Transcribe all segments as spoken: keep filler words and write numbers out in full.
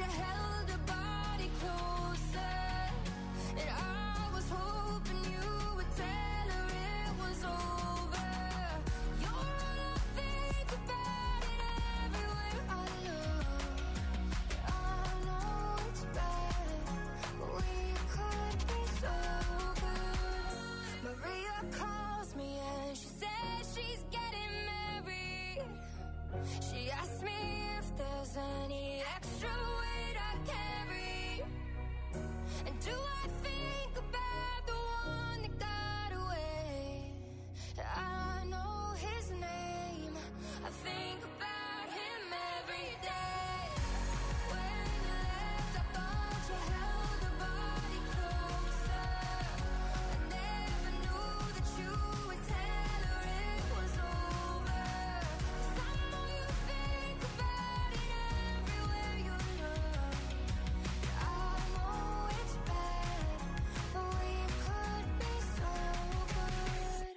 held her body closer, and I was hoping you would tell her it was over. You're all I think about, and everywhere I look, I know it's bad, but we could be so good. Maria calls me and she says she's getting married. She asked me if there's any extra weight I carry, and do I think about the one that got away? I know his name, I think about him every day. When you left, I thought you held her body closer. I never knew that you would tell her it was over. 'Cause I know you think about it everywhere you look. I know it's bad, but we could be so good.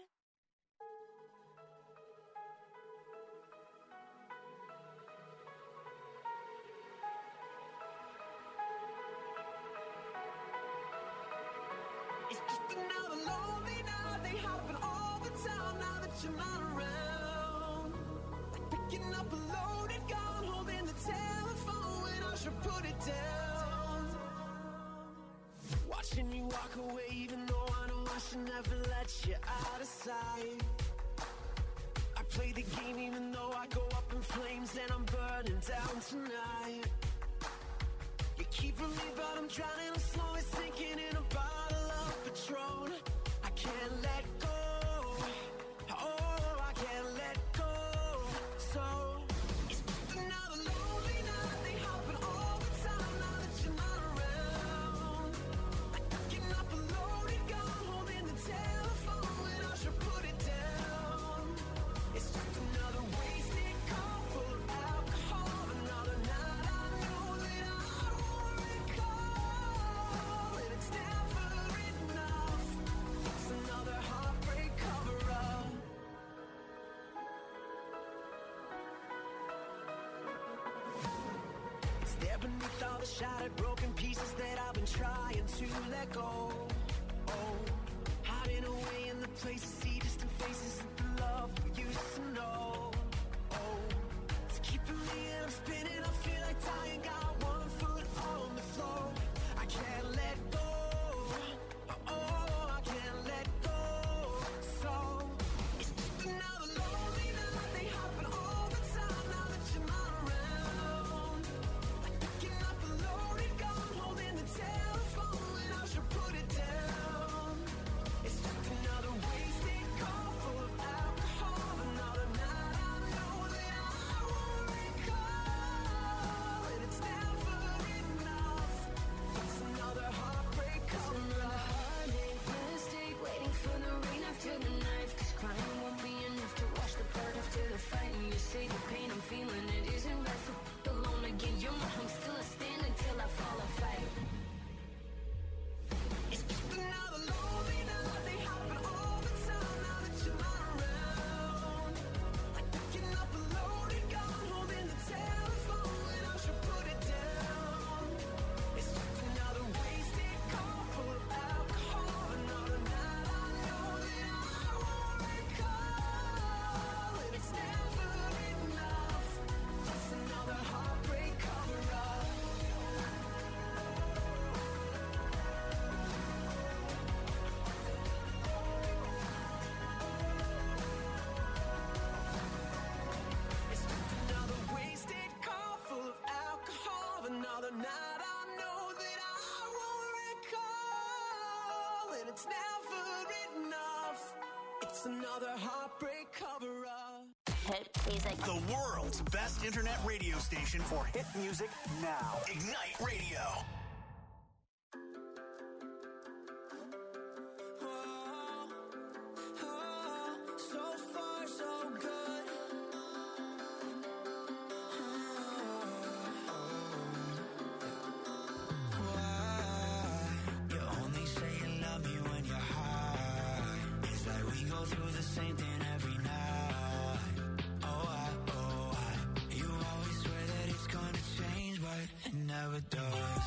It's just another lonely night. They happen all the time now that you're not around. Like picking up a loaded gun, holding the telephone when I should put it down. Watching you walk away, even though I know I should never let you out of sight. I play the game even though I go up in flames and I'm burning down tonight. You keep from me, but I'm drowning, I'm slowly sinking in a bottle of Patron. I can't let go, oh, I can't let go. So, it's just another lonely night. They happen all the time now that you're not around. Like picking up a loaded gun, holding the telephone when I should put it down. It's just another wasted call full of alcohol. Another night I know that I won't recall. And it's never enough. It's another heartbreak cover-up. It's there beneath all the shattered, broken pieces that I've been trying to let go. Oh, hiding away in the places, see distant faces of the love we used to know. Oh, it's keeping me and I'm spinning. I feel like dying, got one foot on the floor. I can't let go. Oh, I can't let go. So, it's just another lonely night. They happen all the time now that you're not around. Like picking up a loaded gun, holding the telephone when I should put it down. It's just another wasted call full of alcohol. Another night I know that I won't recall. And it's never enough. It's another heartbreak cover-up. Heartache, mistake, waiting for the rain after the knife. 'Cause crying won't be enough to wash the blood after the fight. And you say the pain I'm feeling, it isn't right. So f- alone again, you're my home, still a stand until I fall or fight. It's just another lonely night. They happen all the time now that you're not around. Like picking up a loaded gun, holding the telephone when I should put it down. It's just another wasted call full of alcohol. Another night I know that I won't recall. And it's never enough. It's another heartbreak cover-up. It's just another wasted call full of alcohol. Another night I know that I won't recall. And it's never enough. It's another heartbreak cover-up. Hit music. The world's best internet radio station for hit music now. Ignite Radio. So far, so good. And never does.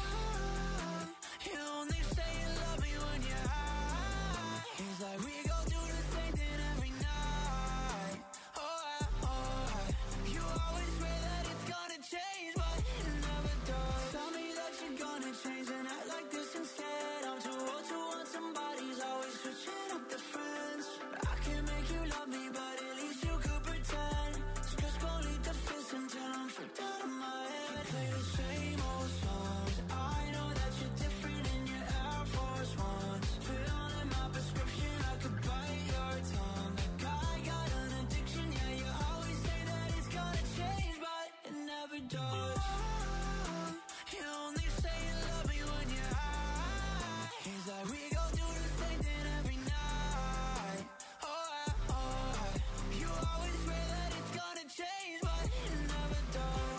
You only say you love me when you're high. It's like we go do the same thing every night. Oh, I, oh, I. You always swear that it's gonna change, but it never does. Tell me that you're gonna change and act like this instead. I'm too old to want somebody's always switching up the friends. I can make you love me, but at least you could pretend. So just go lead the fist until I'm freaked out of my head. Play the same old songs. I know that you're different in your Air Force Ones. Filling my prescription, I could bite your tongue. Like I got an addiction, yeah, you always say that it's gonna change, but it never does. You only say you love me when you're high. It's like we go do the same thing every night. Oh, I, oh, I. You always swear that it's gonna change, but it never does.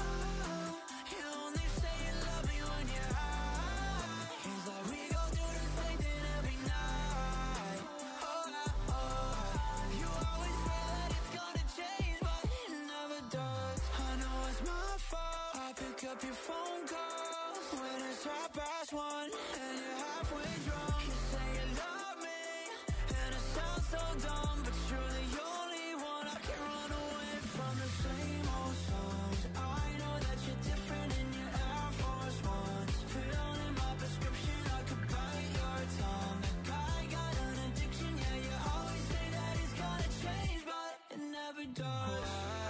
You only say you love me when you're high. It's like we go do the same thing every night. Oh, I, oh, I. You always swear that it's gonna change, but it never does. I know it's my fault. I pick up your phone calls when it's half past one and you're halfway drunk. You say you love me and it sounds so dumb, but you're the only one I can run away from. The same old songs. I know that you're different in your Air Force Ones. Filling my prescription, I could bite your tongue. Like I got an addiction, yeah, you always say that it's gonna change, but it never does.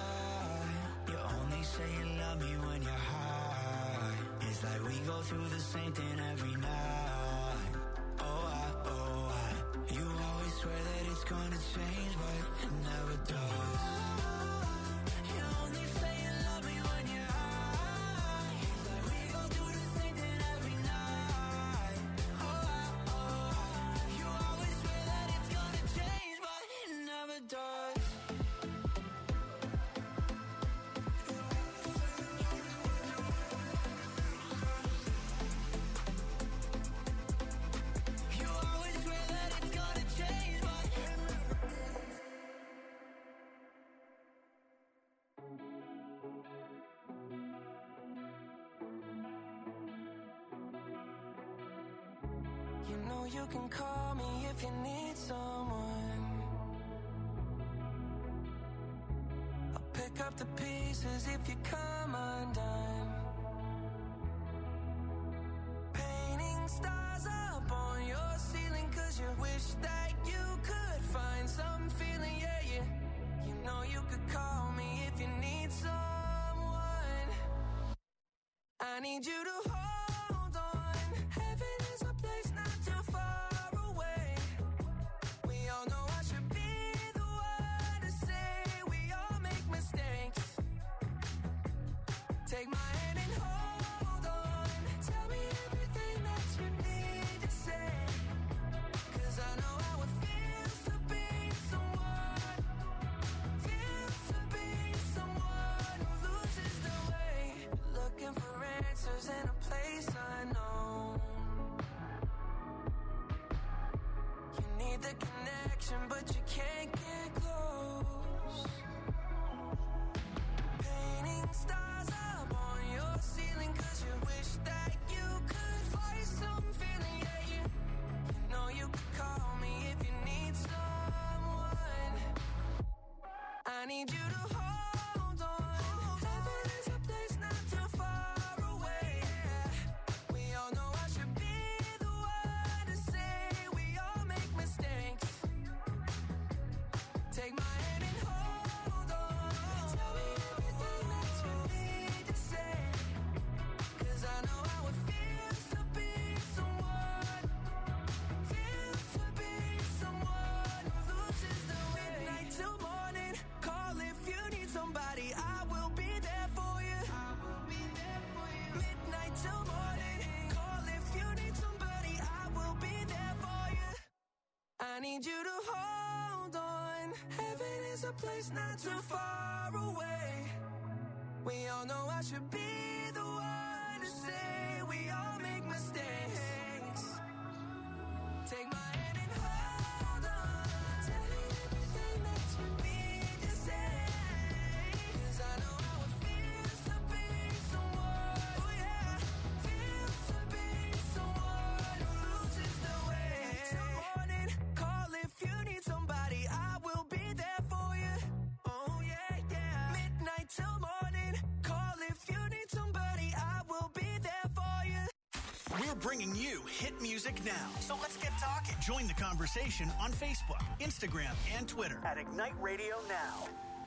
You only say you love me when you're high. It's like we go through the same thing every night. Oh, I, oh, I. You always swear that it's gonna change, but it never does. You only say you love me when you're high. It's like we go through the same thing every night. Oh, I, oh, I. You always swear that it's gonna change, but it never does. You always swear that it's gonna change, but you know you can call me if you need someone. I'll pick up the pieces if you come undone. Painting stars up on your ceiling, cause you wish that you could find some feeling, yeah, yeah. You know you could call me if you need someone. I need you to hold on. Heaven is a place not too far away. We all know I should be the one to say we all make mistakes. Take my hand and hold on. Tell me everything that you need to say. Cause I know how it feels to be someone. Feels to be someone who loses their way. Looking for answers in a place unknown. You need the connection, but you can't get close. Painting stars up on your ceiling, cause you wish that you could find some feeling, yeah, you. You know you could call me if you need someone. I need you to hold on. Heaven is a place not too far away. We all know I should be the one to say we all make mistakes. Take my hand and hold on. Tell me everything that you need to say. Cause I know how it feels to be someone. Feels to be someone who loses their way. Midnight till morning. Call if you need somebody. I will be there for you. I will be there for you. Midnight till morning. Call if you need somebody. I will be there for you. I need you to hold on. Heaven is a place not too far away. We all know I should be the one to say we all make mistakes. Take my hand and hold on. Tell me everything that you need to say. Cause I know how it feels to be someone. Oh yeah. We're bringing you hit music now. So let's get talking. Join the conversation on Facebook, Instagram, and Twitter at Ignite Radio Now.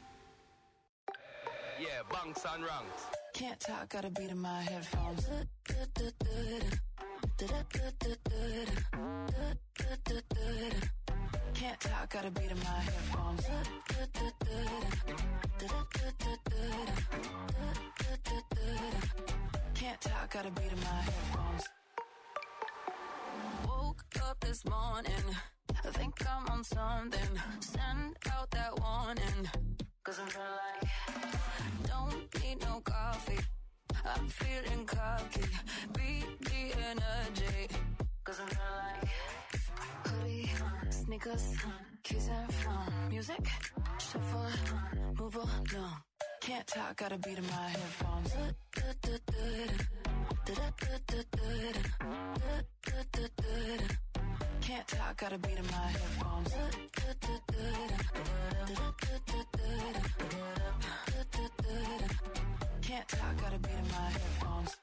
Yeah, bunks and ranks. Can't talk, got a beat in my headphones. Can't talk, got a beat in my headphones. Can't talk, got a beat in my headphones. Woke up this morning, I think I'm on something. Send out that warning, cause I'm feeling like don't need no coffee. I'm feeling cocky, beat the energy, cause I'm feeling like hoodie, sneakers, keys and phone. Music, shuffle, move along. Can't talk, got a beat in my headphones. Can't talk, got a beat in my headphones. Can't talk, got a beat in my headphones.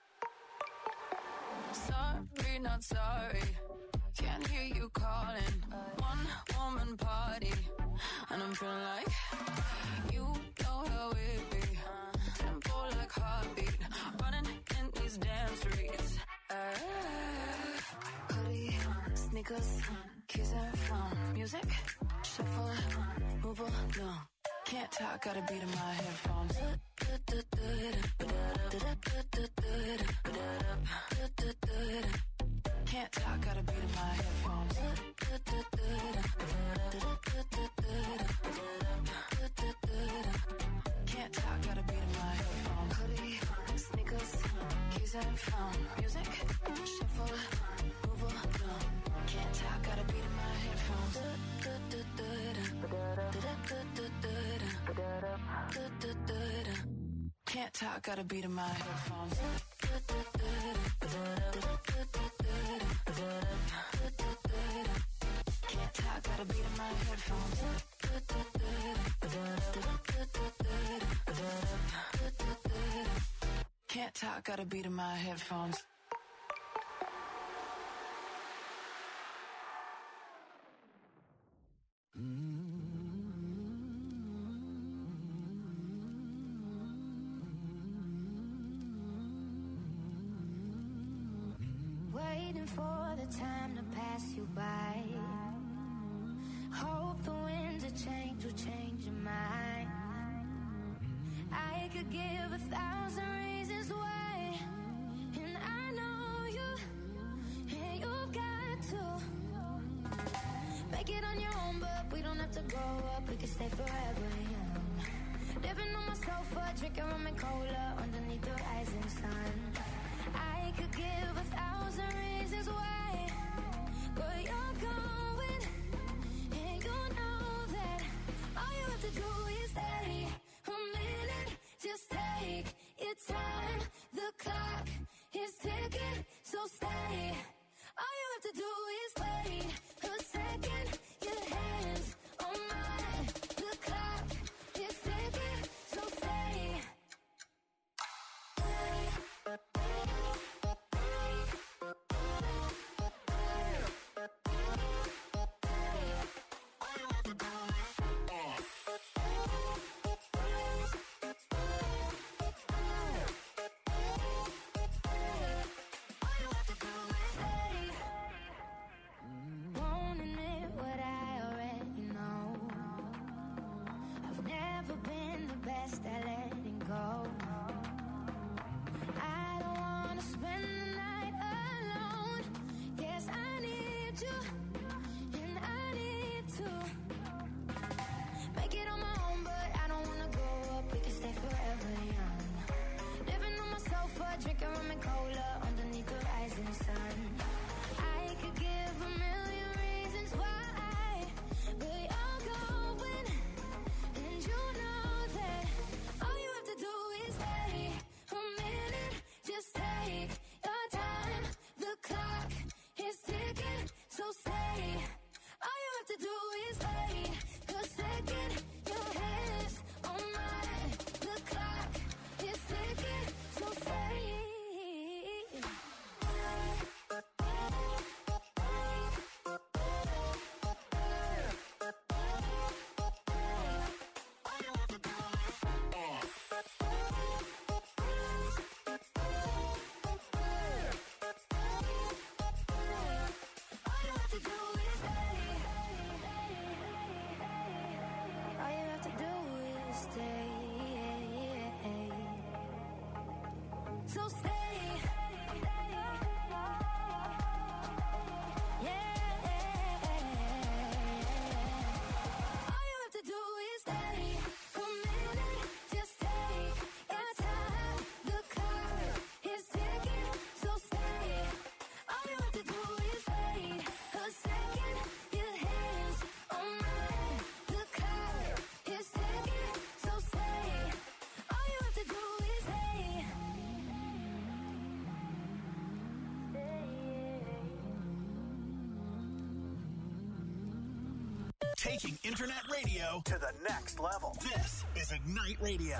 Sorry, not sorry. Can't hear you calling. One woman party, and I'm feeling like you know how it be. Tempo like heartbeat, running in these damn streets. Uh, hoodie, sneakers, keys and phone. Music, shuffle, move along. Can't talk, got a beat in my headphones. Can't talk, got a beat in my headphones. Can't talk, got a beat in my headphones. Hoodie, sneakers, keys and phone. Music, shuffle, move along. Can't talk, got a beat in my headphones. Can't talk, got a beat in my headphones. Can't talk, got a beat in my headphones. Can't talk, got a beat in my headphones. Waiting for the time to pass you by. Hope the winds of change will change your mind. I could give a thousand reasons why, and I know you, and you've got to make it on your own, but we don't have to grow up, we can stay forever young. Living on my sofa, drinking rum and cola underneath the rising sun. I could give a thousand reasons why, but you're going, and you know that all you have to do is stay a minute. Just take your time, the clock is ticking, so stay. All you have to do is wait a second, your hands on mine. The clock is ticking, so stay. so stay. Yeah. All you have to do is stay. Committed, just take your time. The clock is ticking, so stay. All you have to do is wait a second. Your hands on mine. The clock is ticking, so stay. All you have to do is stay. Taking internet radio to the next level. This is Ignite Radio.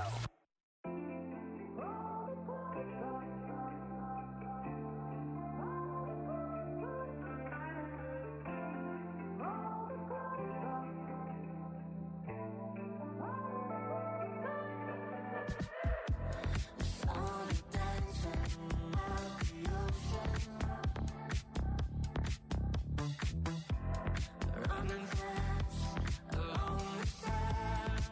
Running fast along the side.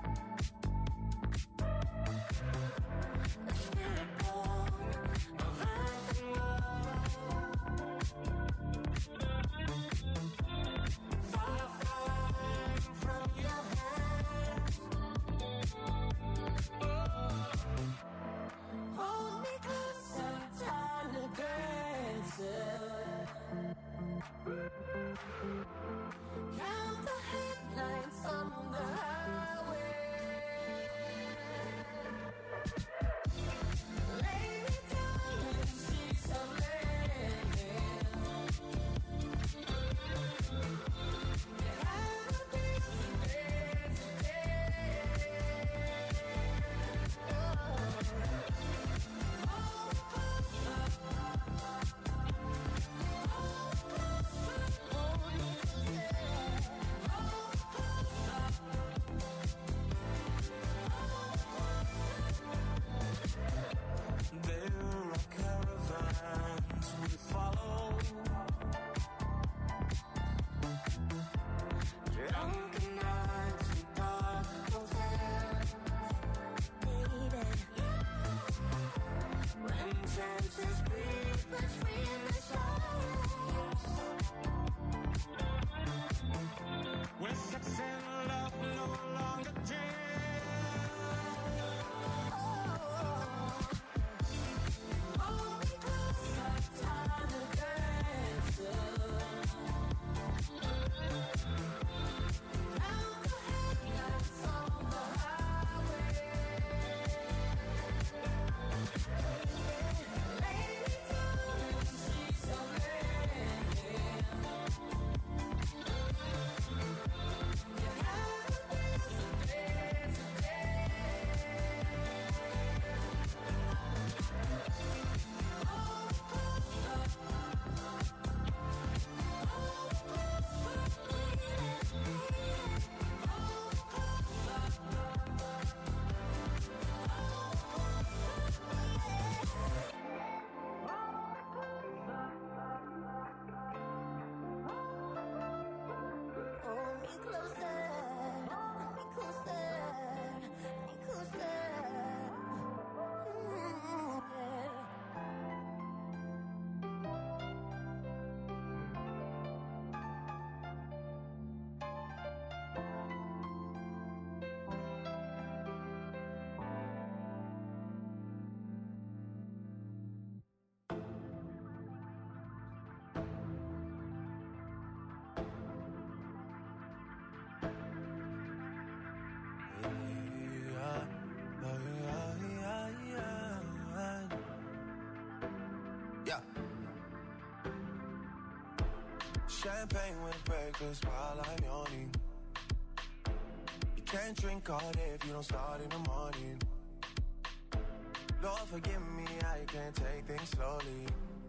Champagne with breakfast while I'm yawning. You can't drink all day if you don't start in the morning. Lord forgive me, I can't take things slowly.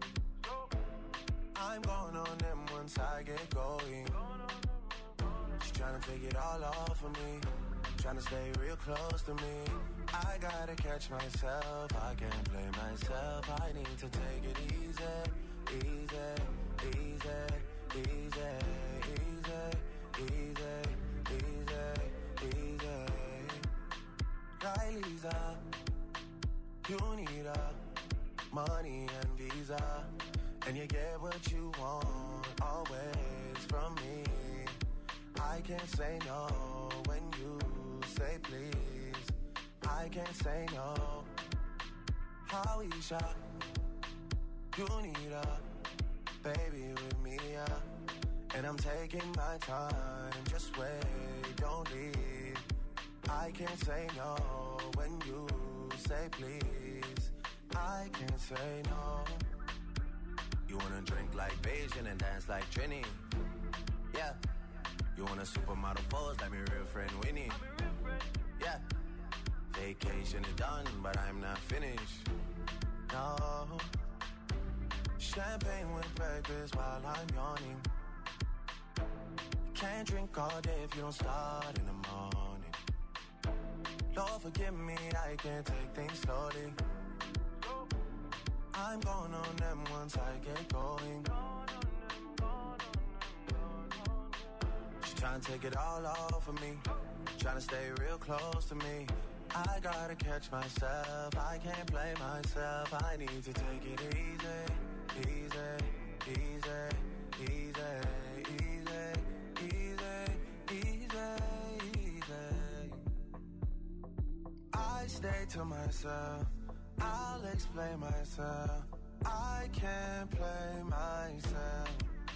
I'm going on them once I get going. She's trying to take it all off of me, trying to stay real close to me. I gotta catch myself, I can't blame myself. I need to take it easy, easy, easy, easy, easy, easy, easy, easy. Riley's up, you need up. money and visa, and you get what you want always from me. I can't say no when you say please. I can't say no. Howeisha, you need a baby with me, yeah. And I'm taking my time, just wait, don't leave. I can't say no when you say please. I can't say no. You wanna drink like Beijing and dance like Trini? Yeah. You want a supermodel pose like my real friend Winnie? Yeah. Vacation is done, but I'm not finished. No. Champagne with breakfast while I'm yawning. Can't drink all day if you don't start in the morning. Lord forgive me, I can't take things slowly. I'm going on them once I get going. She tryna take it all off of me, tryna stay real close to me. I gotta catch myself, I can't play myself. I need to take it easy, easy, easy, easy, easy, easy, easy, easy. I stay to myself, I'll explain myself. I can't play myself.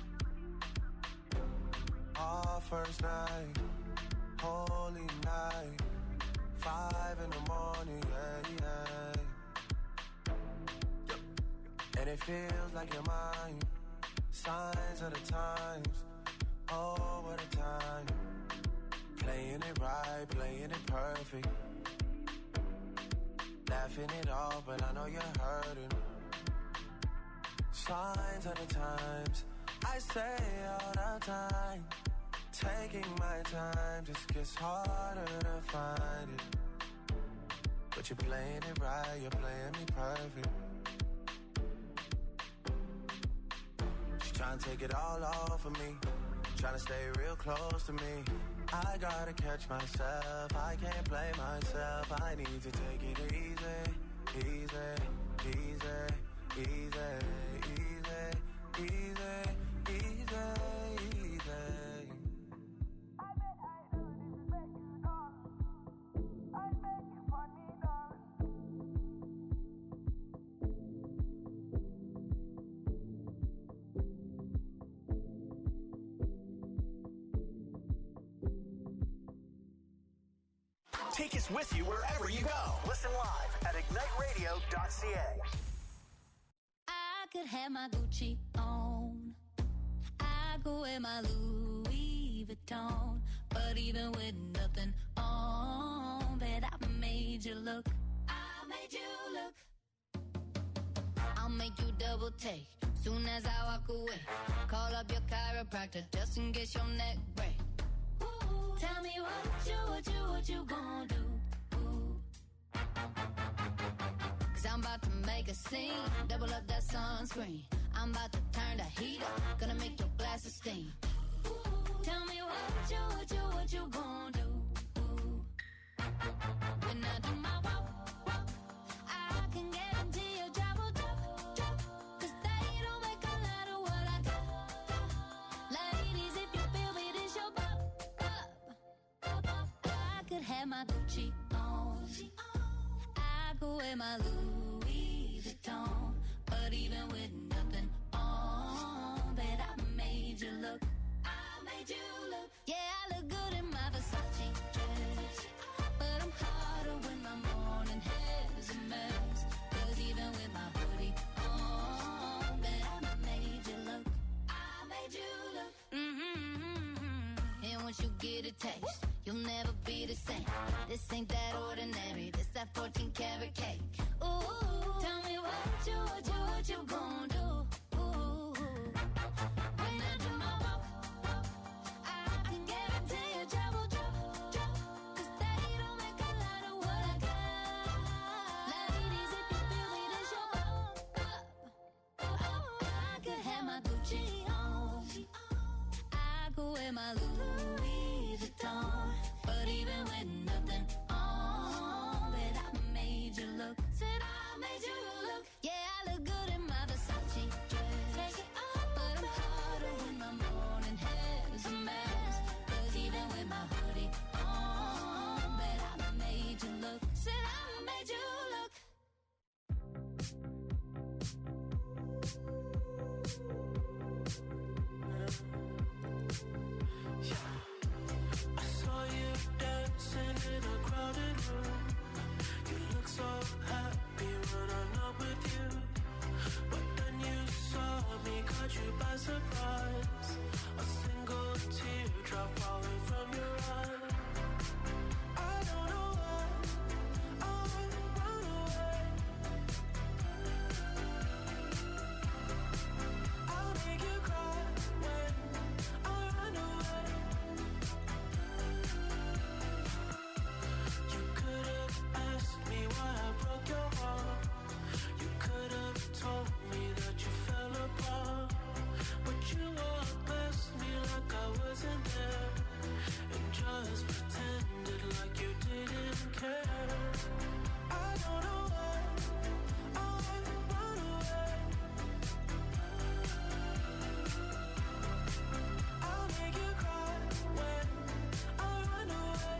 Our first night, holy night, five in the morning, yeah, yeah. And it feels like you're mine. Signs of the times, oh, what a time. Playing it right, playing it perfect. Laughing it off, but I know you're hurting. Signs of the times, I say all the time. Taking my time just gets harder to find it. But you're playing it right, you're playing me perfect. She's trying to take it all off of me, trying to stay real close to me. I gotta catch myself, I can't play myself. I need to take it easy, easy, easy, easy, easy, easy, easy, easy. Take us with you wherever you go. Listen live at ignite radio dot c a. I could have my Gucci on. I could wear my Louis Vuitton. But even with nothing on, bet I made you look. I made you look. I'll make you double take soon as I walk away. Call up your chiropractor just in case your neck break. Ooh, tell me what you, what you, what you gonna do. Ooh. Cause I'm about to make a scene, double up that sunscreen. I'm about to turn the heat up, gonna make your glasses steam. Ooh, tell me what you, what you, what you gonna do. Ooh. When I do my walk, walk, I can guarantee your job will drop, drop. Cause they don't make a lot of what I got, got. Ladies, if you feel me, this your pop, pop, pop, pop. I could have my Gucci on, I could wear my Louis Vuitton. But even with nothing on, bet I made you look. I made you look. Yeah, I look good in my Versace dress, but I'm hotter when my morning hair is a mess. Cause even with my hoodie on, bet I made you look. I made you look. Mm-hmm. And once you get a taste, you'll never be the same. This ain't that ordinary, this that fourteen karat cake. Ooh, tell me what you, what you, what you gonna do. Ooh, when I do my walk, walk, I can guarantee your job will drop, drop. Cause they don't make a lot of what I got. Ladies, if you feel me, this your pop, pop, pop. I could have my Gucci on, I could wear my Louis Vuitton. But even with nothing on, bet I made you look. Said I made you look. Yeah, I look wasn't there and just pretended like you didn't care. I don't know why I run away. I'll make you cry when I run away.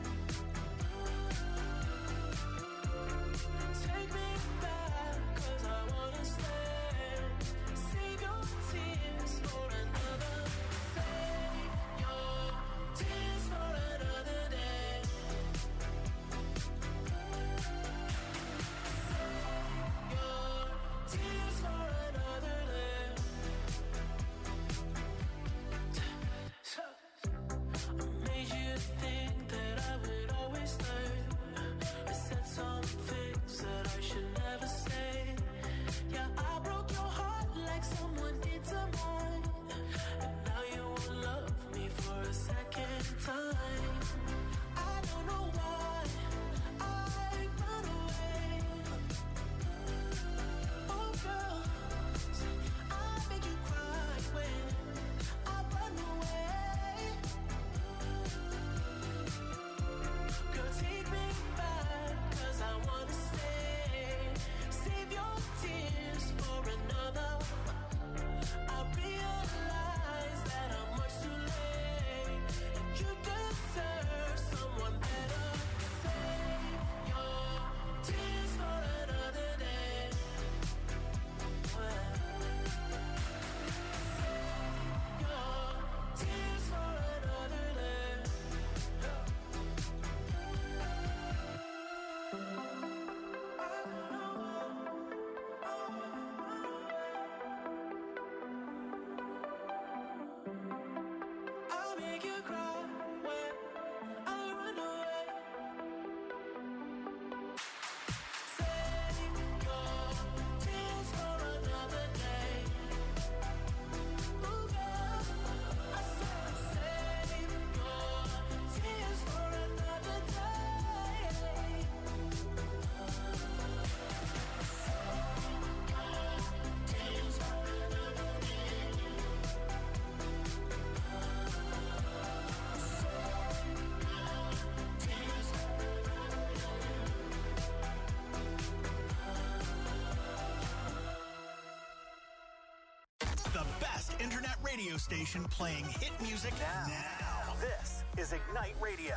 Take me back, 'cause I wanna stay. Save your tears for another. Save your tears for another day. Save your tears for another day. So, I made you think that I would always stay. I said some things that I should never say. Yeah, I broke your heart like someone did to mine. And now you won't love me for a second time. I don't know why I run away. Oh girl, I make you cry when I run away. Girl, take me back, 'cause I wanna stay. Save your tears for another. I realize that I'm much too late, and you deserve someone better. Save your tears for another day. Well, save your tears for another day. I'll make you cry when I run away. Save your tears for another day. Ooh, girl, I said save your tears for another day. Tears for another day. The best internet radio station playing hit music now. now. This is Ignite Radio.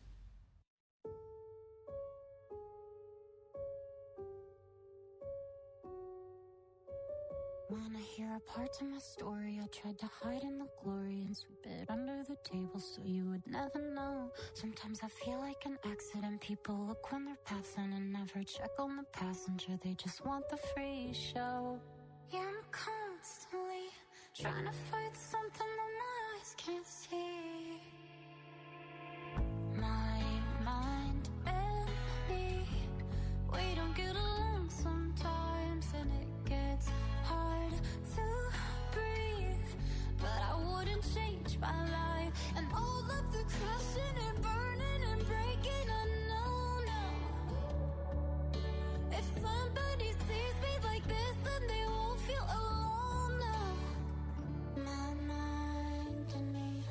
Wanna hear a part of my story? I tried to hide in the glory and sweep it under the table so you would never know. Sometimes I feel like an accident. People look when they're passing and never check on the passenger. They just want the free show. Yeah, I'm constantly trying to fight something that my eyes can't see. My mind and me, we don't get along sometimes, and it gets hard to breathe. But I wouldn't change my life, and all of the crashing and burning and breaking, I know now. If somebody sees me like this, then they won't feel alone now. My mind and me.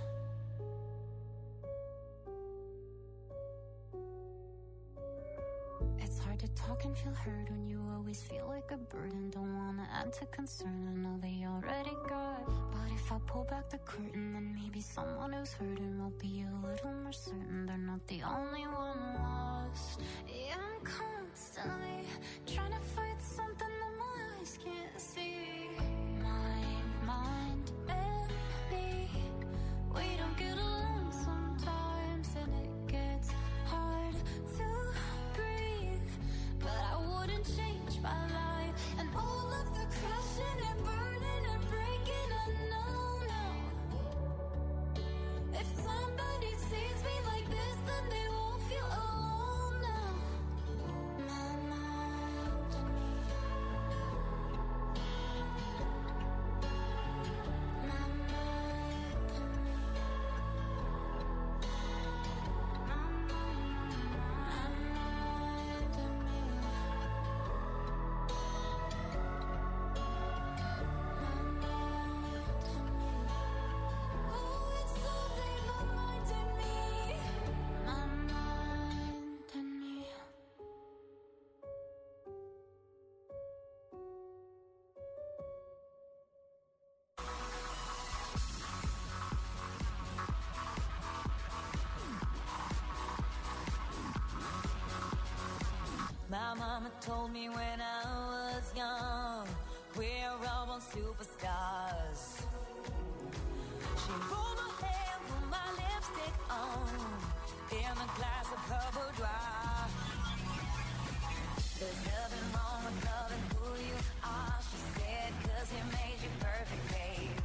It's hard to talk and feel heard when you always feel like a burden. Don't wanna add to concern, I know they already got. But if I pull back the curtain, then maybe someone who's hurting will be a little more certain they're not the only one lost. Yeah, I'm constantly trying to fight something that my eyes can't see. My mind and me, we don't get along sometimes, and it gets hard to breathe. But I wouldn't change my life, and all of the crashing and burning and breaking, I know now. If somebody sees me like this, then they won't feel alone now. My mind and me. on superstars. She rolled my hair, put my lipstick on, in a glass of her boudoir. There's nothing wrong with loving who you are, she said, cause he made you perfect, babe.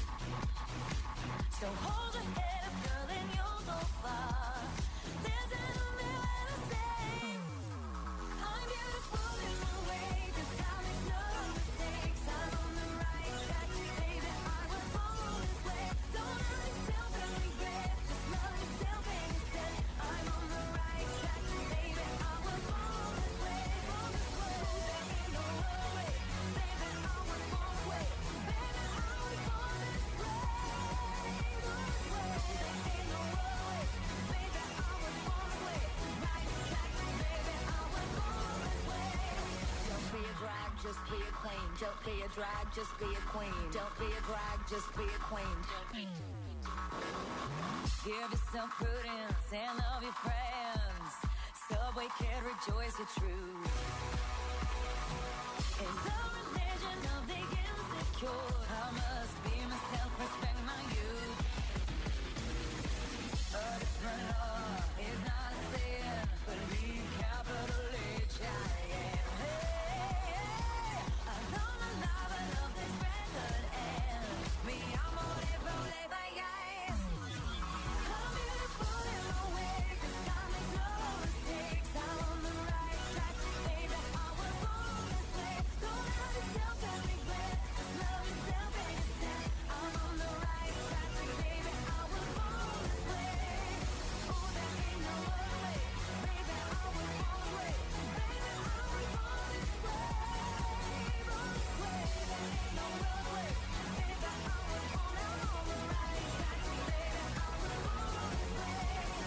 So hold your head up, girl, and you'll go far. Listen to me when I say I'm beautiful in my way, cause I make no mistakes. I'm on the right track, baby, I was born this way. Don't hurt yourself and regret, just love yourself and instead. I'm on the right track, baby, I was born this way, born this way. There ain't no other way, baby, I was born this way. Baby, I was born this way, born this way. There ain't no other way, baby, I was born this way. Right track, baby, I was born this way. Don't be a drag, just be a queen. Don't be a drag, just be a queen. Don't be a drag, just be a queen. Give yourself prudence and love your friends. Subway kid, rejoice your truth. In the religion of the insecure, I must be myself, respect my youth. A different law is not a sin. Believe capital H I am. Hey, hey, I love my life, I love this record, and me, I'm on it, roll it, bye, guys. I'm beautiful in my way, cause I make no mistakes. I'm on the right track, baby, I was born this way. Don't hurt yourself and regret, just love yourself and instead. I'm on the right track, baby, I was born this way. Oh, there ain't no other way, baby, I was born this way. Baby, I was born this way, born this way. There ain't no other way, baby, I was born, I'm on the right track, baby, I was born this way.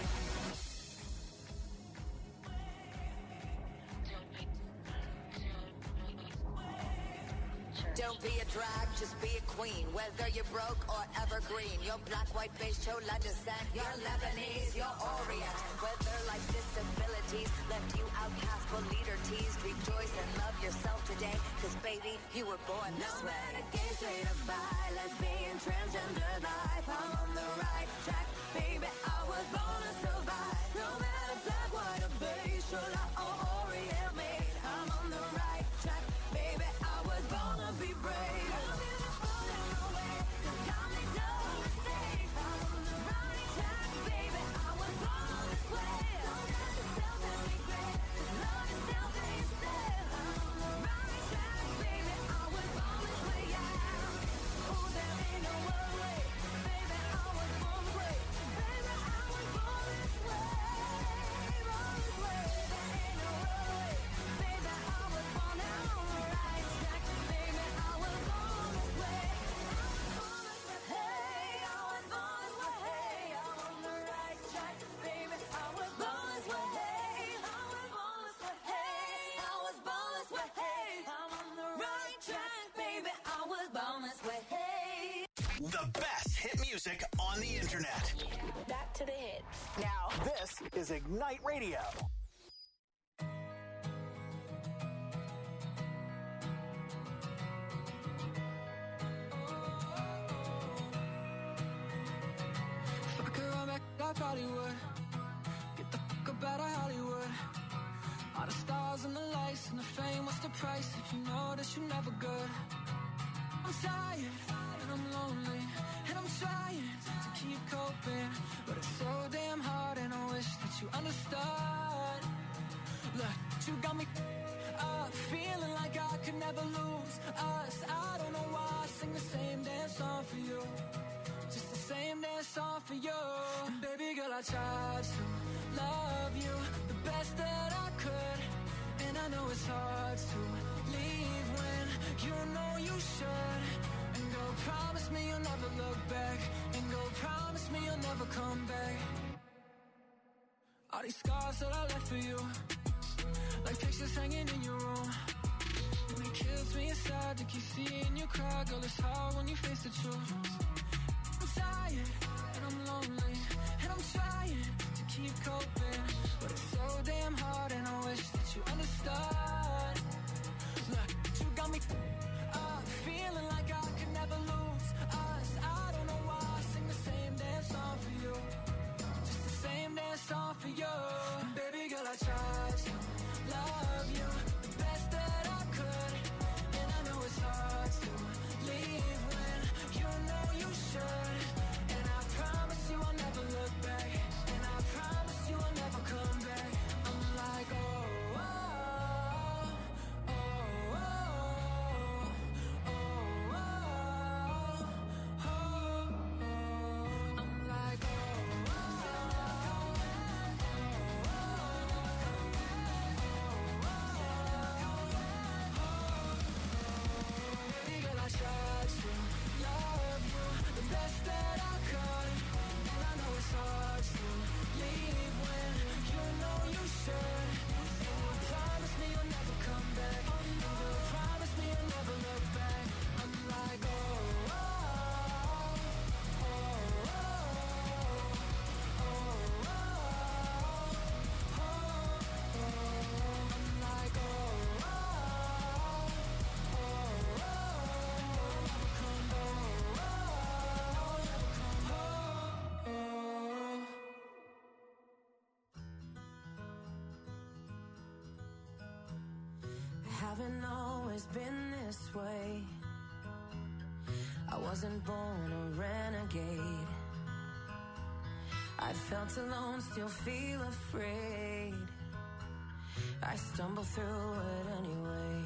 Don't be a drag, just be a queen. Whether you're broke or evergreen, your black, white, beige, chola descent, you're Lebanese, you're Orient. Whether life's disabilities left you outcast but leader teased, rejoice and love yourself today, cause baby, you were born this way. No matter gay, straight or bi, lesbian, transgender life, I'm on the right track, baby, I was born to survive. No matter black, white or beige, chola or Orient made, I'm on the right track, baby, I was born to be brave. I'm beautiful in my way, cause I make no mistakes. I'm on the right track, baby, I was born this way. Don't hurt yourself and regret, just love yourself and instead. I'm on the right track, baby, I was born this way, yeah. Oh, there ain't no other way, baby, I was born this way. Baby, I was born this way, born this way. There ain't no other way, baby, I was born, I'm on the right track, baby, I was born this way. Hey, I was born this way, hey, I'm on the right track, baby, I was born this way, hey, I was born this way, hey, I was born this way, hey, I'm on the right track, baby, I was born this way, hey. The best hit music on the internet. Back to the hits. Now, this is Ignite Radio. If I could run back, I probably would. Get the fuck up out of Hollywood. All the stars and the lights and the fame, what's the price if you know that you're never good? I'm tired and I'm lonely and I'm trying to keep coping, but it's so damn hard and I wish that you understood. Look, you got me up, feeling like I could never lose us. I don't know why I sing the same damn song for you, just the same damn song for you. And baby girl, I tried to love you the best that I could, and I know it's hard to leave when you know you should. And go promise me you'll never look back, and go promise me you'll never come back. All these scars that I left for you, like pictures hanging in your room, and it kills me inside to keep seeing you cry. Girl, it's hard when you face the truth. I'm tired and I'm lonely and I'm trying to keep coping, but it's so damn hard and I wish that you understood. Look, you got me up, feeling like haven't always been this way. I wasn't born a renegade. I felt alone, still feel afraid. I stumble through it anyway.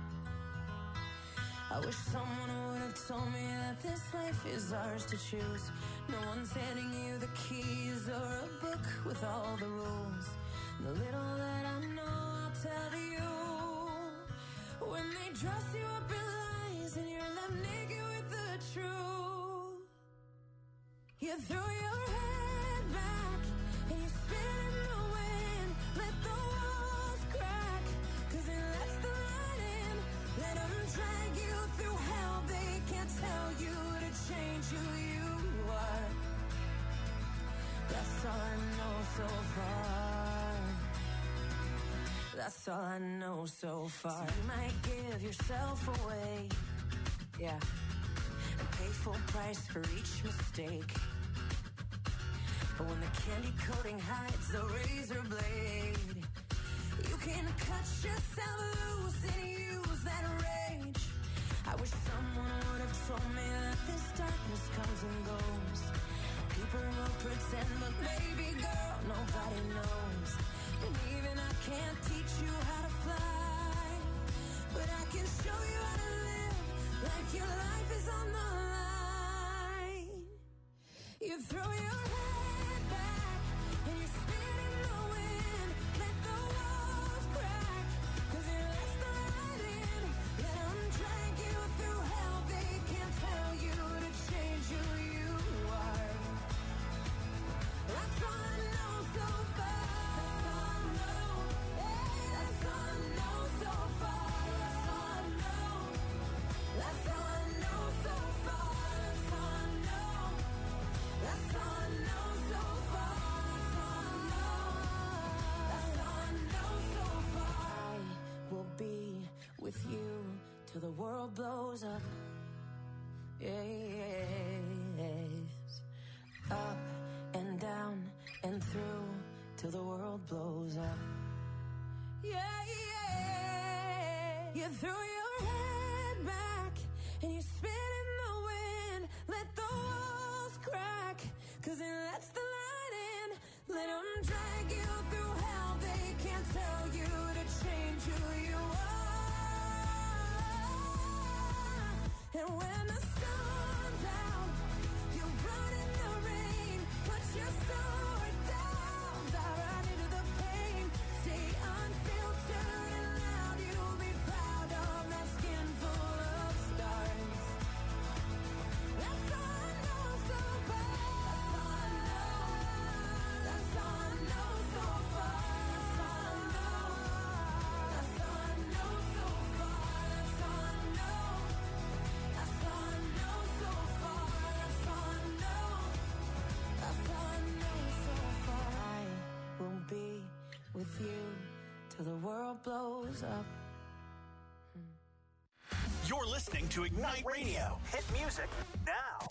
I wish someone would have told me that this life is ours to choose. No one's handing you the keys or a book with all the rules. The little that I know, I'll tell to you. When they dress you up in lies and you're left naked with the truth, you throw your head back and you spin in the wind. Let the walls crack, cause it lets the light in. Let them drag you through hell. They can't tell you to change who you are. That's all I know so far. That's all I know so far. So you might give yourself away, yeah, and pay full price for each mistake. But when the candy coating hides the razor blade, you can cut yourself loose and use that rage. I wish someone would have told me that this darkness comes and goes. People will pretend, but baby girl, nobody knows. And even I can't teach you how to fly, but I can show you how to live like your life is on the line. You throw your head back and you spin in the wind. Let the walls crack, cause it lets the light in. Let them drag you through hell. They can't tell you to change who you are. That's all I know so far. That's all I know so far. That's all I know. That's all I know so far. That's all I know. That's all I know so far. That's all I know. That's all I know so far. I will be with you till the world blows up. Yes. Up and down and through till the world blows up. Yeah, yeah. You throw your head back and you spin in the wind. Let the walls crack, cause it lets the light in. Let them drag you through hell. They can't tell you to change who you are. And when the sun's out, you run in the rain. Put your sword down, dive right into the pain. Stay unfiltered and loud. You'll be proud of that skin full of scars. That's all I know so far. That's all I know. That's all I know so far. That's all I know. That's all I know so far. That's all I know. That's all I know so far. That's all I know. That's all I know so far. I will be with you till the world blows up. You're listening to Ignite Radio. Hit music now.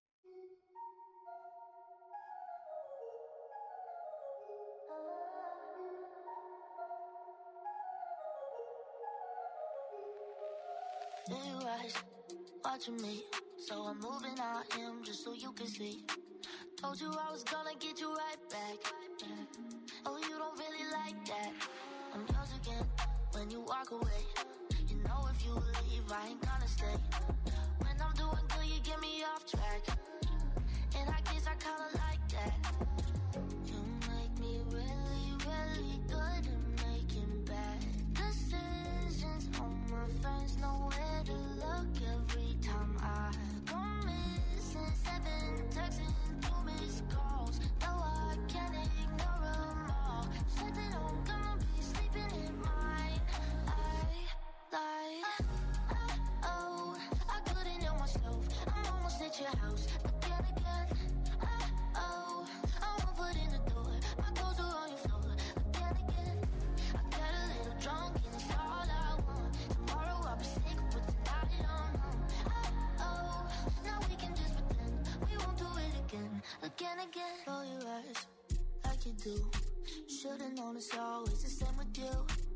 Blue eyes watching me, so I'm moving out him just so you can see. Told you I was gonna get you right back. Yeah. Oh, you don't really like that. I'm yours again when you walk away. You know if you leave, I ain't gonna stay. When I'm doing good, you get me off track. And I guess I kinda like that. You make me really, really good at making bad decisions. All my friends know where to look every time I go missing. Seven texts and two missed calls. No, I can't ignore them all. Said that I'm gonna be sleeping in mine. I lied. Oh, I couldn't help myself. I'm almost at your house again, again. Oh, I won't put in the door. My clothes are on your floor again, again. I got a little drunk and it's all I want. Tomorrow I'll be sick, but tonight I'm home. Oh, now we can just pretend we won't do it again, again, again. Roll your eyes like you do. Should've known it's always the same with you.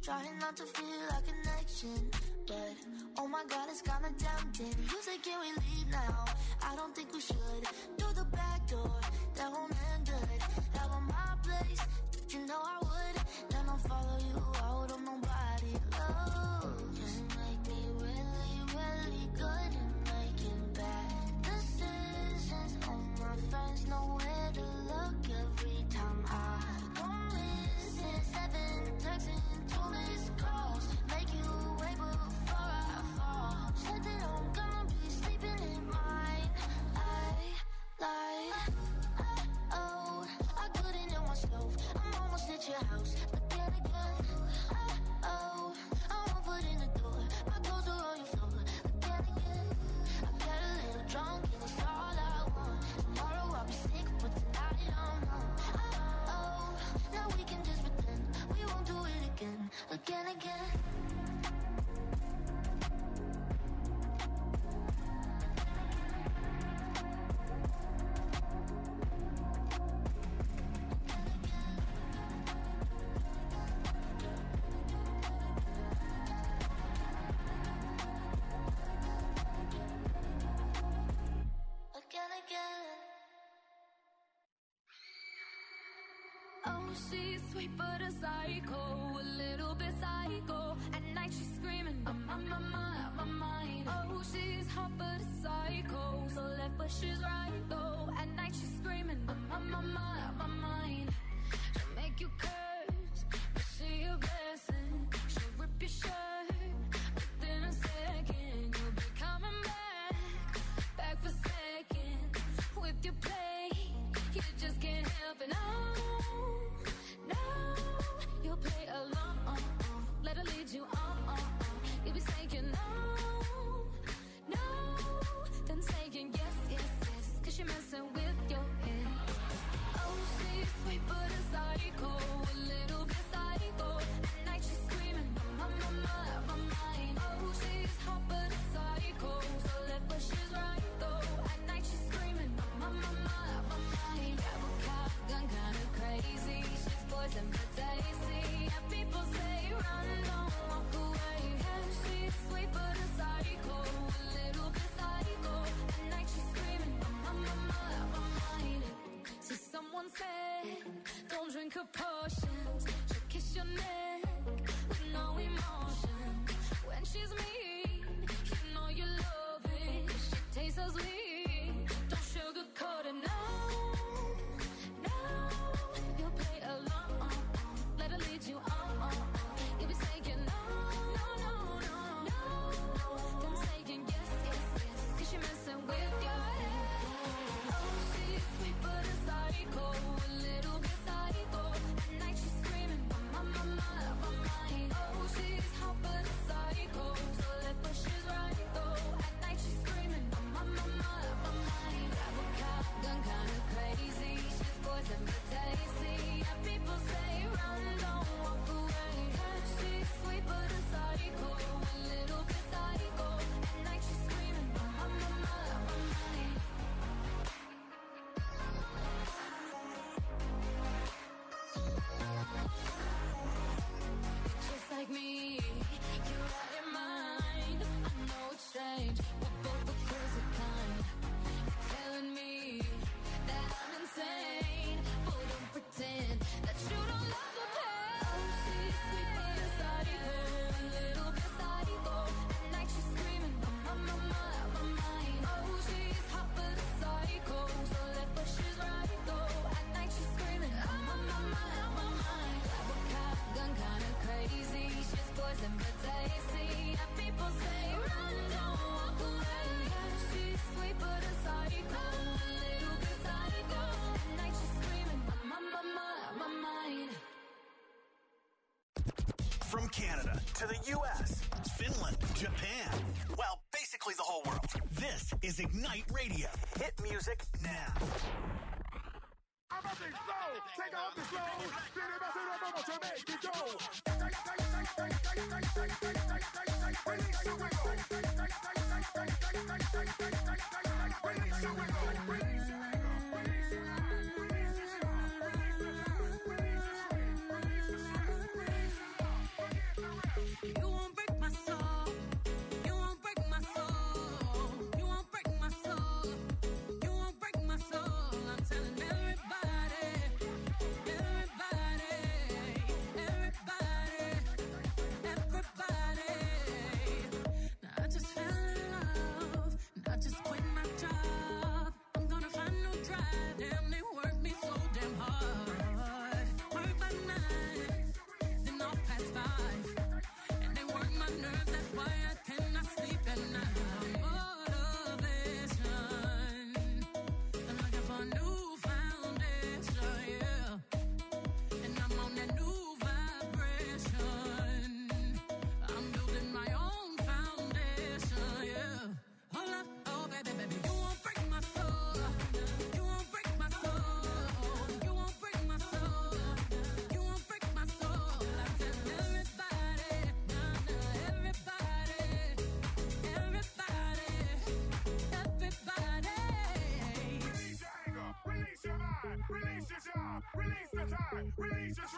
Trying not to feel a connection, but oh my God, it's kinda tempting. You say, can we leave now? I don't think we should. Through the back door, that won't end good. Have on my place, you know I would. Then I'll follow you out on nobody. Oh, you make me really, really good at making bad decisions. All my friends know where to look every time I go missing. Seven texts and two missed calls. Make you wait before I fall. Said that I'm gonna be sleeping in mine. I lied. Oh, I couldn't help myself. I'm almost at your house, but then again, oh, I'm one foot in the door. My clothes are on your floor, but then again, I got a little drunk and it's all I want. Tomorrow I'll be sick, but tonight I'm home. Oh, now we can just pretend we won't do it again, again, again. Again, again. Oh, she's sweet but a psycho, a little bit psycho. At night she's screaming, I'm on my mind, my mind. Oh, she's hot but a psycho, so left but she's right though. At night she's screaming, I'm on my mind, my mind. She'll make you curse, but she a blessing. She'll rip your shirt within a second. You'll be coming back, back for seconds with your play. You just can't help it, no, no. You'll play along, let her lead you on. You'll be saying no, no, then saying yes, yes, yes, 'cause you're messing with your head. Oh, she's sweet but a psycho, a little bit psycho. At night she's screaming, my, my, my, my mind. Oh, she's hot but a psycho, so left but she's right though. At night she's screaming, my, my, my, my mind. Grab a cop gun, kinda crazy. She's poison but tasty. And people say run, don't walk away. Yeah, she's sweet but a psycho, a little bit psycho. At night she's screaming, my, my, my, my mind. See, someone said, don't drink her potions. She'll kiss your neck with no emotion. When she's mean, you know you love it. She tastes so sweet, don't sugarcoat it, no, no. You'll play along, let her lead you on. You'll be saying no, no, no, no, no. Then saying yes, yes, yes, 'cause you're messing with your head. Oh, she's sweet but a psycho, a little bit psycho. At night she's screaming, my, my, my, my mind. Oh, she's hot but a psycho, so left but she's right though. At night she's screaming, my, my, my, my mind. Grab a cop gun, kinda crazy. She's poison but tasty. And people say run, don't walk away. Yeah, she's sweet but a psycho, a little bit psycho. At night she's screaming, my, my, my, my mind. Just like me, you're out your mind. I know it's strange, we're both the crazy kind. You're telling me that I'm insane, but don't pretend that you don't love the pain. Oh, she's sweet but a psycho, a little bit psycho. At night she's screaming, my, my, my, my mind. Oh, she's hot but a psycho, so left but she's right though. At night she's screaming, my, my, my, my mind. Grab a cop gun, kinda crazy. She's poison but tasty. And people say run, don't walk away. Yeah, she's sweet but a psycho, a little bit psycho. At night she's screaming, my, my, my, my mind. From Canada to the U S, Finland, Japan, well, basically the whole world. This is Ignite Radio. Hit music now. Take off the slow, to make it go. Release your wiggle. Release your wiggle. Release your wiggle.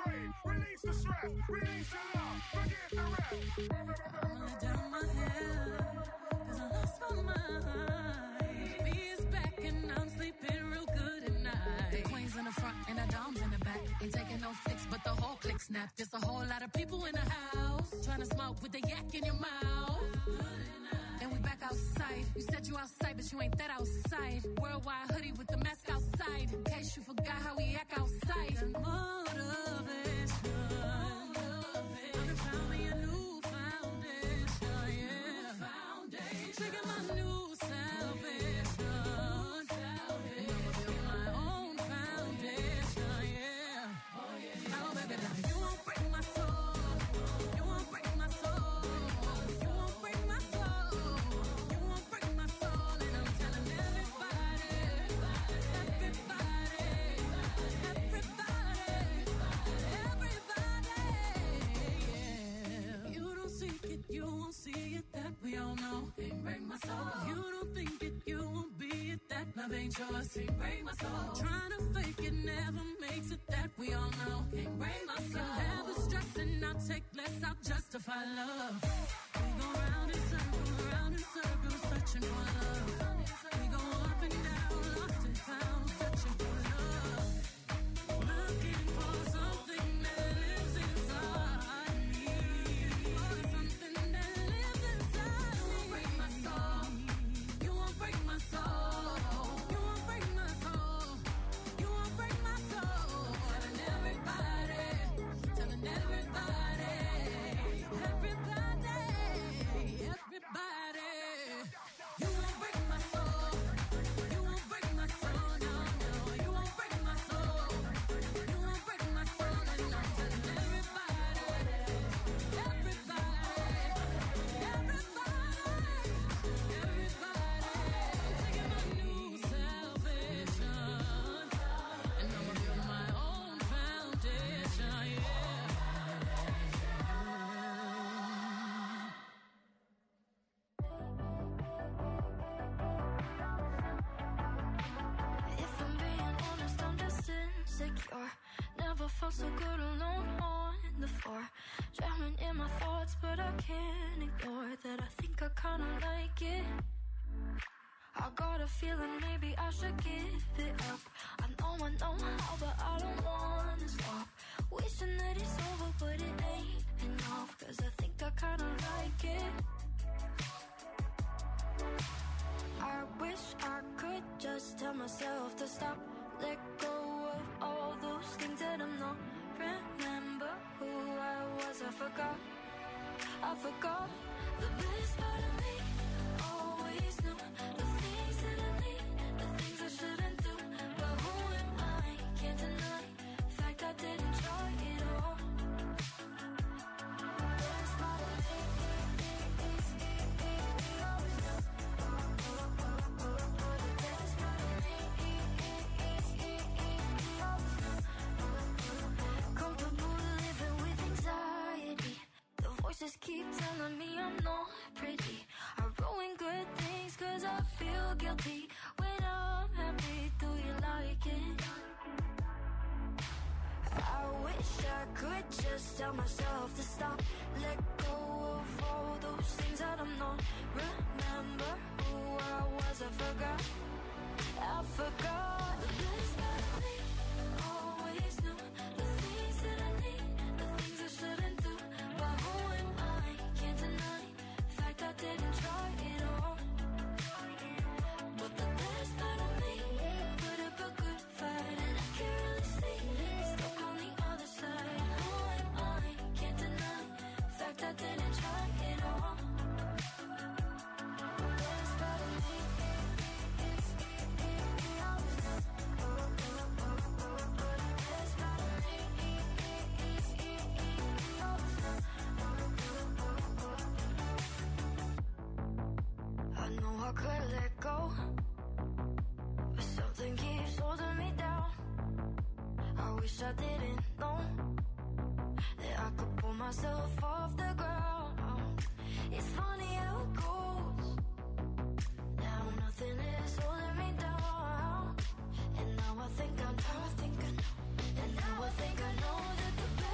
brain. Release the stress, release the love, forget the rest. I'ma let down my hair, cause I lost my mind. B is back and I'm sleeping real good at night. The queen's in the front and the dom's in the back. Ain't taking no flicks, but the whole click snap. There's a whole lot of people in the house trying to smoke with the yak in your mouth. And we back outside. You said you outside, but you ain't that outside. Worldwide hoodie with the mask outside. In case you forgot how we act outside. And motivation. I done found me a new foundation, yeah. Trigger my new salvation. And I'ma build my own foundation, yeah. Oh, baby, now you won't break my soul. You won't break my soul. You won't break my soul. You won't break my soul. And I'm telling everybody, everybody, everybody, everybody, yeah. You don't seek it, you won't see it, that we all know. Can't break my soul. You don't think it, you won't be it, that love ain't yours. Can't break my soul. Trying to fake it never makes it, that we all know. Can't break my soul. Have a stress and I'll take less, I'll justify love. We go round in circles, round in circles, searching for love. We go up and down, lost and found, searching for love. Looking for something that lives inside me. For something that lives inside me. You won't break my soul. You won't break my soul. You won't break my soul. You won't break my soul. Telling everybody, telling everybody, everybody, everybody. You won't break my soul. You won't break my soul. No, no. You won't break my soul. You won't break my soul. And I'm telling everybody, everybody, everybody, everybody. Taking my new salvation. And I'ma build my own foundation, yeah. If I'm being honest, I'm just insecure. Never felt so good alone on the floor. Drowning in my thoughts, but I can't ignore that. I think I kinda like it. I got a feeling maybe I should give it up. I know I know how, but I don't wanna stop. Wishing that it's over, but it ain't enough. Cause I think I kinda like it. I wish I could just tell myself to stop. Let go of all those things that I'm not. Remember who I was, I forgot. I forgot the best part of me. Always knew the things that I need, the things I shouldn't do. But who am I? Can't deny the fact I didn't try it all. Best part of me. Comfortable living with anxiety. The voices keep telling me I'm not pretty. I ruin good things cause I feel guilty. When I'm happy, do you like it? I wish I could just tell myself to stop. Let go of all those things that I'm not. Remember who I was, I forgot. I forgot the best part of me. Always knew the things that I need, the things I shouldn't do. But who am I? Can't deny the fact I didn't try it all. But the best part of me put up a good fight, and I can really see it's stuck on the other side. Who am I? Can't deny the fact I didn't try it all. Best part of me. I know I could let go, but something keeps holding me down. I wish I didn't know that I could pull myself off the ground. It's funny how it goes. Now nothing is holding me down. And now I think I know, I think I know. And now I think I know that the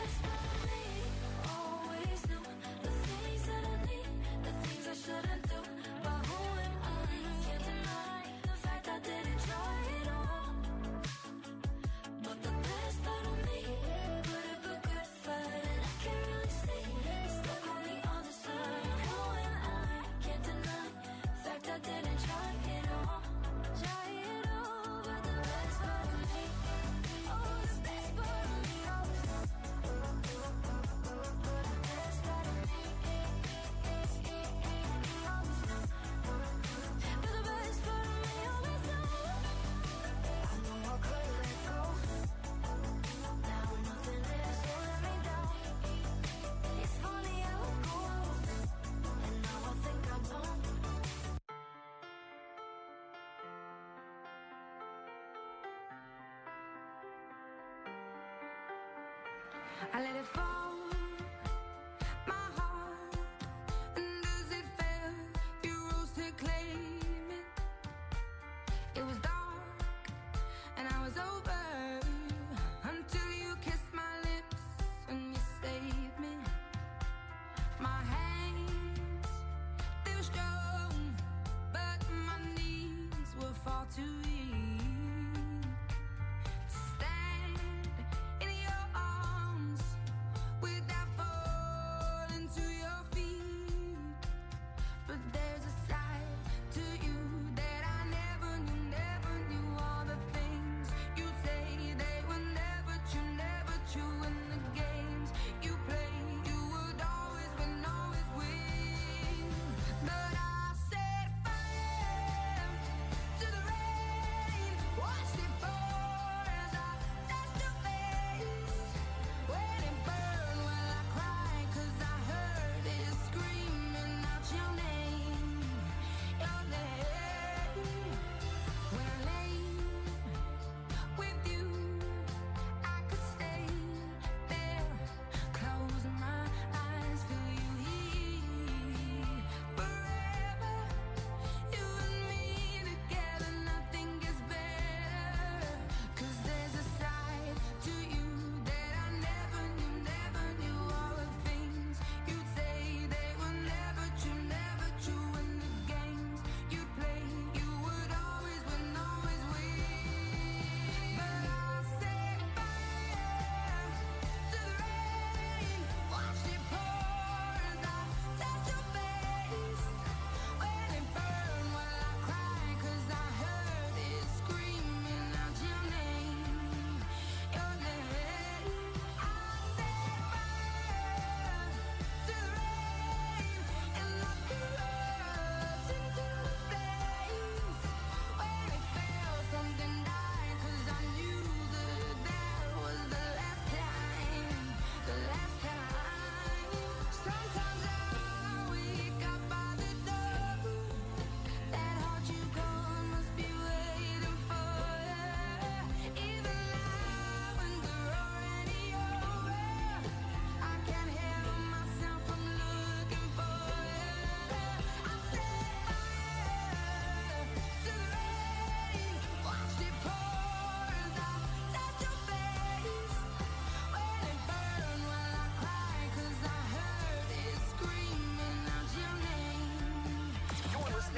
I let it fall.